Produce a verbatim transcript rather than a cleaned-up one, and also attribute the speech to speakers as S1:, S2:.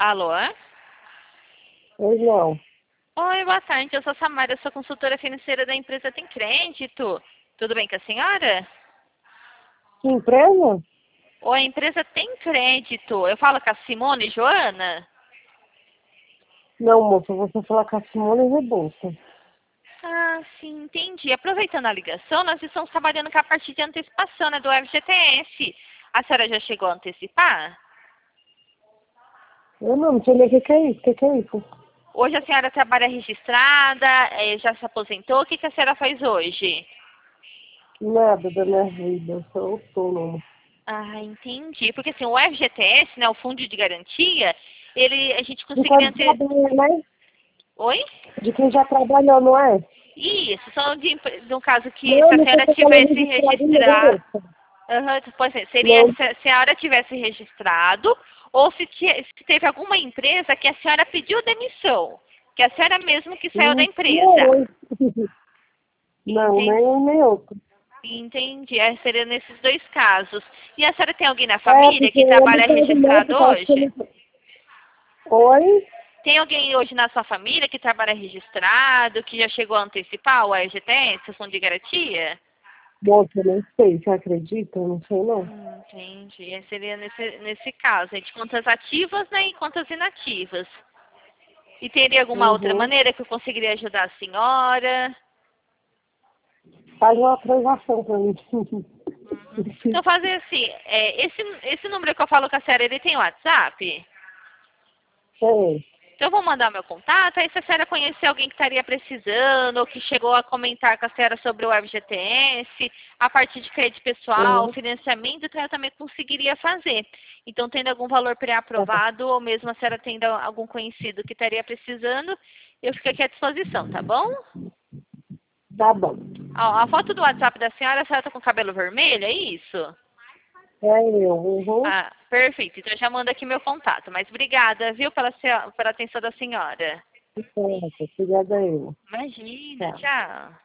S1: Alô?
S2: Pois não.
S1: Oi, boa tarde. Eu sou a Samara, eu sou consultora financeira da empresa Tem Crédito. Tudo bem com a senhora?
S2: Que empresa?
S1: Oi, a empresa Tem Crédito. Eu falo com a Simone Joana?
S2: Não, moça, você falar com a Simone Rebouça.
S1: Ah, sim, entendi. Aproveitando a ligação, nós estamos trabalhando com a parte de antecipação, né, do F G T S. A senhora já chegou a antecipar?
S2: Eu não, não sei nem o que, que é isso. O que, que é isso?
S1: Hoje a senhora trabalha registrada, eh, já se aposentou. O que, que a senhora faz hoje?
S2: Nada da minha vida, eu sou autônomo.
S1: Ah, entendi. Porque assim, o F G T S, né, o Fundo de Garantia, ele, a gente
S2: De
S1: conseguiria
S2: quando
S1: ter...
S2: trabalha, né?
S1: Oi?
S2: De quem já trabalhou, não é?
S1: Isso, só de, de um caso que se
S2: Não,
S1: a
S2: não
S1: senhora
S2: estou falando
S1: tivesse
S2: registrado,
S1: registrado...
S2: não.
S1: Aham, pois é, seria
S2: Não,
S1: se a senhora tivesse registrado ou se, ti- se teve alguma empresa que a senhora pediu demissão, que a senhora mesmo que saiu da
S2: não,
S1: empresa.
S2: não, não,
S1: Entendi.
S2: nem um nem outro.
S1: Entendi. É, seria nesses dois casos. E a senhora tem alguém na
S2: É,
S1: família
S2: porque
S1: que
S2: eu não
S1: trabalha
S2: tenho
S1: registrado
S2: dinheiro, tá?
S1: hoje?
S2: Oi?
S1: Tem alguém hoje na sua família que trabalha registrado, que já chegou a antecipar o R G T S, o Fundo de Garantia?
S2: Moça, eu não sei, você acredita? Eu não sei, não.
S1: Hum, entendi. É, seria nesse, nesse caso, é de contas ativas, né, e contas inativas. E teria alguma outra
S2: Uhum.
S1: maneira que eu conseguiria ajudar a senhora?
S2: Faz uma transação pra mim.
S1: Uhum. Então, fazer assim, é, esse, esse número que eu falo com a senhora, ele tem WhatsApp?
S2: Sei.
S1: Então, eu vou mandar meu contato, aí se a senhora conhecer alguém que estaria precisando, ou que chegou a comentar com a senhora sobre o F G T S, a parte de crédito pessoal,
S2: Uhum.
S1: financiamento, então eu também conseguiria fazer. Então, tendo algum valor
S2: Tá,
S1: pré-aprovado, ou mesmo a senhora tendo algum conhecido que estaria precisando, eu fico aqui à disposição, tá bom?
S2: tá bom.
S1: Ó, a foto do WhatsApp da senhora, a senhora tá com cabelo vermelho, é isso?
S2: É eu. Uhum.
S1: Ah, perfeito. Então, eu já mando aqui meu contato. Mas obrigada, viu, pela, se- pela atenção da senhora.
S2: Certo. Obrigada eu.
S1: Imagina,
S2: Tchau.
S1: tchau.